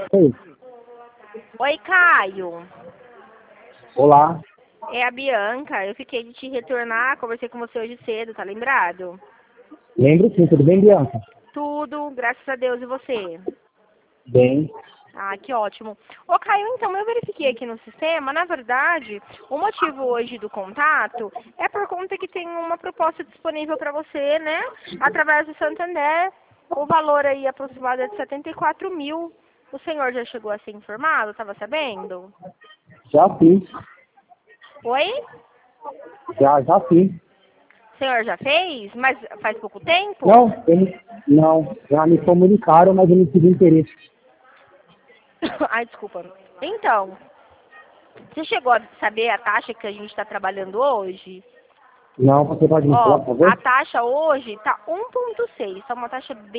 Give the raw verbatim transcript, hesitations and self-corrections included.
Oi. Oi, Caio. Olá. É a Bianca. Eu fiquei de te retornar, conversei com você hoje cedo, tá lembrado? Lembro sim, tudo bem, Bianca? Tudo, graças a Deus, e você? Bem. Ah, que ótimo. Ô, Caio, então, eu verifiquei aqui no sistema, na verdade, o motivo hoje do contato é por conta que tem uma proposta disponível para você, né? Através do Santander, o valor aí aproximado é de setenta e quatro mil. O senhor já chegou a ser informado? Estava sabendo? Já fiz. Oi? Já, já fiz. O senhor já fez? Mas faz pouco tempo? Não, eu não, não, já me comunicaram, mas eu não tive interesse. Ai, desculpa. Então, você chegou a saber a taxa que a gente está trabalhando hoje? Não, você pode me falar, Ó, por a favor? taxa hoje tá um ponto seis, é uma taxa bem